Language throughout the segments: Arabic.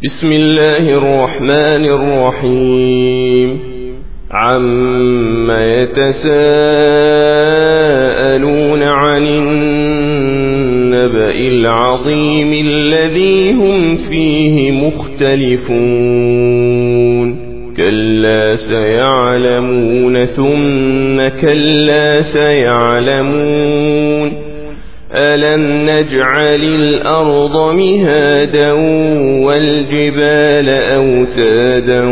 بسم الله الرحمن الرحيم عما يتساءلون عن النبأ العظيم الذي هم فيه مختلفون كلا سيعلمون ثم كلا سيعلمون ألم نجعل الأرض مهادا والجبال أوتادا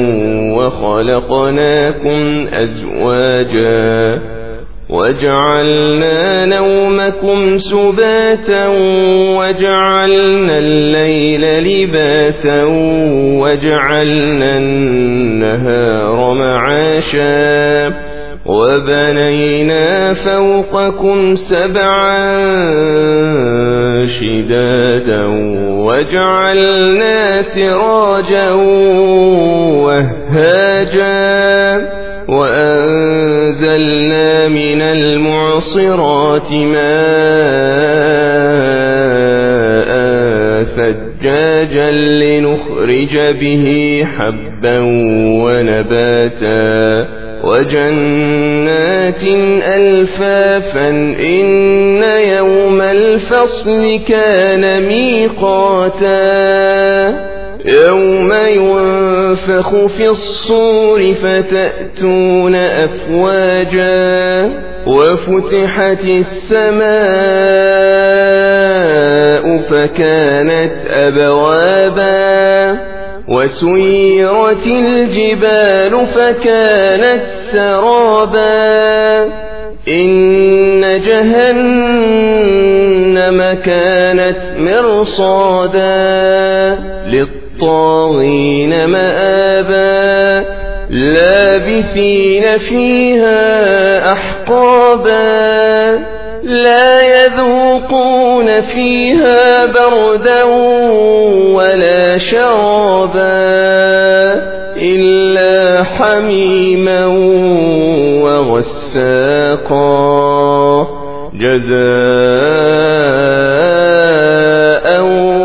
وخلقناكم أزواجا وجعلنا نومكم سباتا وجعلنا الليل لباسا وجعلنا النهار معاشا وبنينا فوقكم سبعا شدادا وجعلنا سراجا وهاجا وأنزلنا من المعصرات ماء ثجاجا لنخرج به حبا ونباتا وجنات ألفافا إن يوم الفصل كان ميقاتا يوم ينفخ في الصور فتأتون أفواجا وفتحت السماء فكانت أبوابا وسيرت الجبال فكانت سرابا إن جهنم كانت مرصادا للطاغين مآبا لابثين فيها أحقابا لا يذوقون فيها بردا ولا شرابا إلا حميما وغساقا جزاء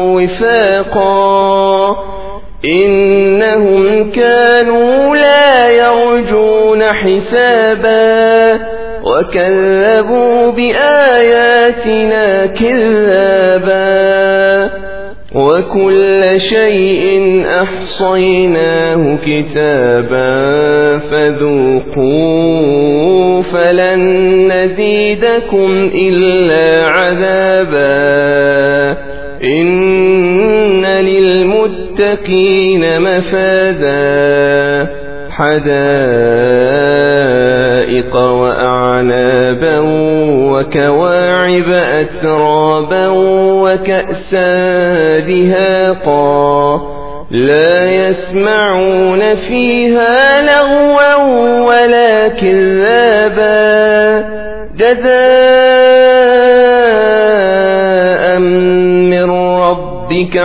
وفاقا إنهم كانوا لا يرجون حسابا وكذبوا بآياتنا كذابا وكل شيء أحصيناه كتابا فذوقوا فلن نزيدكم إلا عذابا إن للمتقين مفازا حدائق وأعنابا وكواعب أترابا وكأسا دهاقا لا يسمعون فيها لغوا ولا كذابا جزاء من ربك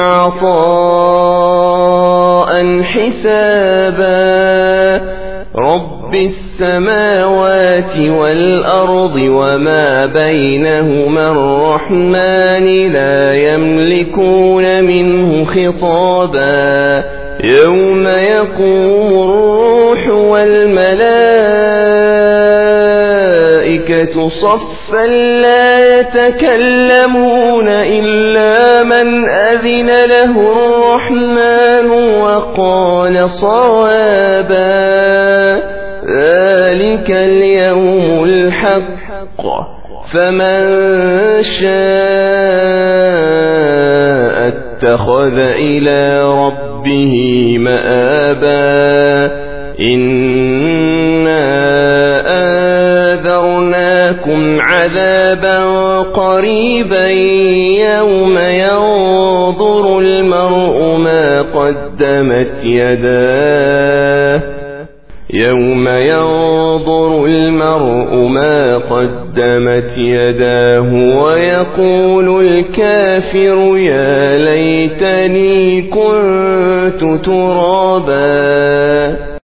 عطاء حسابا رب السماوات والأرض وما بينهما الرحمن لا يملكون منه خطابا يوم يقوم الروح والملائكة صفا لا يتكلمون إلا من أذن له الرحمن وقال صوابا ذلك اليوم الحق فمن شاء اتخذ إلى ربه مآبا إنا أنذرناكم عذابا قريبا يوم ينظر المرء ما قدمت يداه يوم ينظر المرء ما قدمت يداه ويقول الكافر يا ليتني كنت ترابا